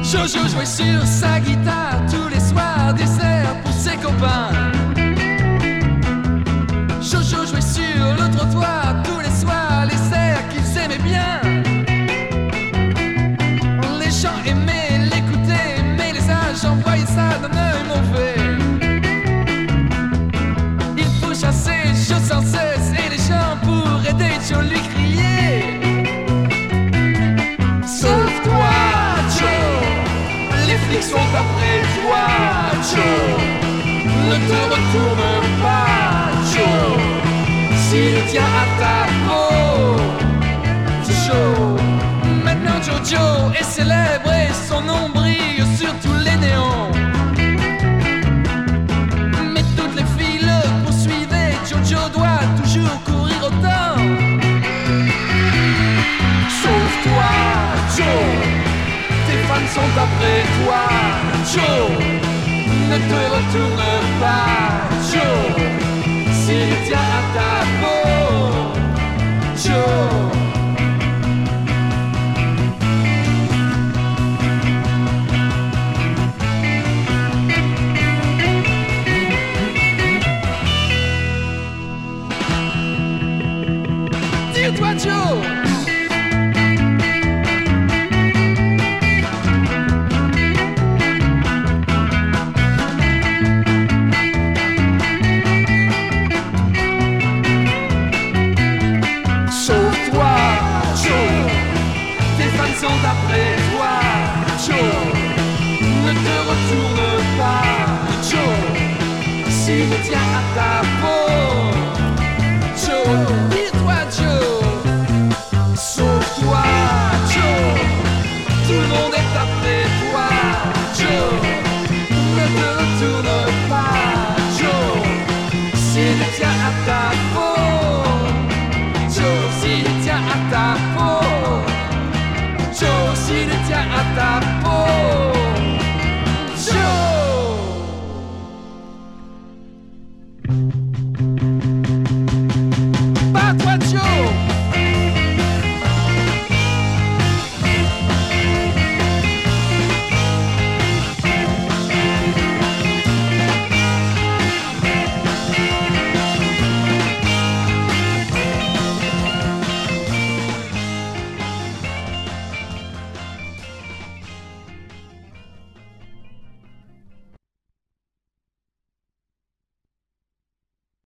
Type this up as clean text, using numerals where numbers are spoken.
Jojo jouait sur sa guitare tous les soirs, dessert pour ses copains. Jojo jouait sur le trottoir tous les soirs, les airs qu'ils aimaient bien. Les gens aimaient l'écouter, mais les agents voyaient ça d'un œil mauvais. Il faut chasser Joe sans cesse, et les gens pour aider Joe lui criaient: sauve-toi, Joe, les flics sont après toi, Joe. Ne te retourne pas, Joe, s'il tient à ta peau, Joe. Maintenant Jojo est célèbre et son nom brille sur tous les néons. Mais toutes les filles le poursuivaient, Jojo doit toujours courir autant. Sauve-toi, Joe, tes fans sont après toi, Joe. Ne te retourne pas, Joe, s'il tient à ta peau, Joe.